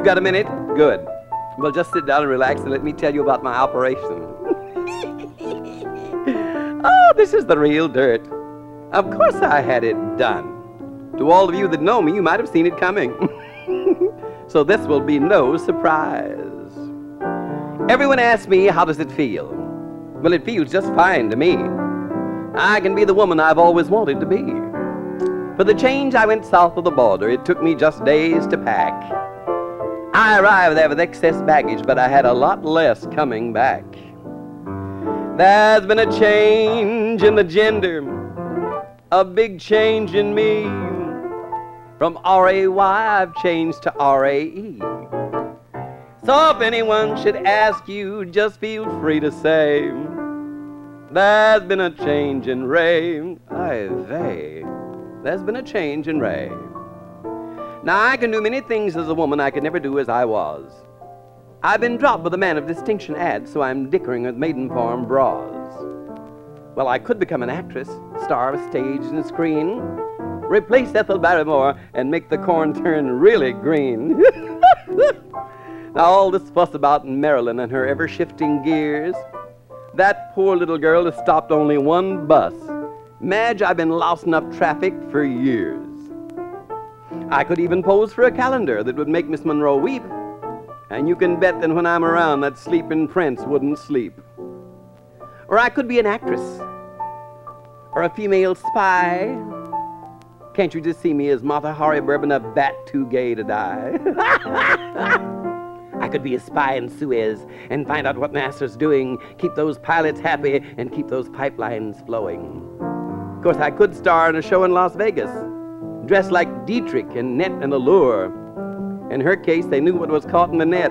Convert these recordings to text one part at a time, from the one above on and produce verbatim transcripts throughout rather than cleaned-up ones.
got a minute? Good. Well, just sit down and relax and let me tell you about my operation. Oh, this is the real dirt. Of course I had it done. To all of you that know me, you might have seen it coming. So this will be no surprise. Everyone asks me, how does it feel? Well, it feels just fine to me. I can be the woman I've always wanted to be. For the change, I went south of the border. It took me just days to pack. I arrived there with excess baggage, but I had a lot less coming back. There's been a change in the gender, a big change in me. From R A Y, I've changed to R A E. So if anyone should ask you, just feel free to say, there's been a change in Ray. Aye vey, there's been a change in Ray. Now I can do many things as a woman I could never do as I was. I've been dropped with a man of distinction ad, so I'm dickering with maiden form bras. Well, I could become an actress, star of stage and screen, replace Ethel Barrymore, and make the corn turn really green. Now all this fuss about Marilyn and her ever-shifting gears, that poor little girl has stopped only one bus. Madge, I've been lost enough traffic for years. I could even pose for a calendar that would make Miss Monroe weep. And you can bet that when I'm around, that sleeping prince wouldn't sleep. Or I could be an actress, or a female spy. Can't you just see me as Martha Harry Bourbon, a bat too gay to die? I could be a spy in Suez and find out what NASA's doing, keep those pilots happy, and keep those pipelines flowing. Of course, I could star in a show in Las Vegas, dressed like Dietrich in Net and Allure. In her case, they knew what was caught in the net.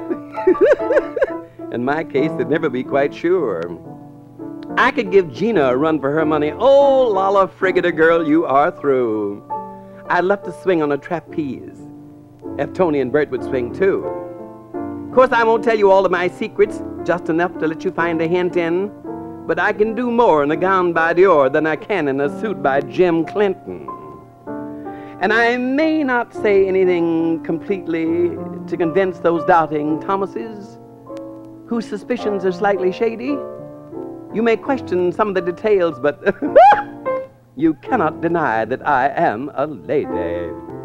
In my case, they'd never be quite sure. I could give Gina a run for her money. Oh, Lala Frigida girl, you are through. I'd love to swing on a trapeze, if Tony and Bert would swing too. Of course, I won't tell you all of my secrets, just enough to let you find a hint in, but I can do more in a gown by Dior than I can in a suit by Jim Clinton. And I may not say anything completely to convince those doubting Thomases, whose suspicions are slightly shady. You may question some of the details, but you cannot deny that I am a lady.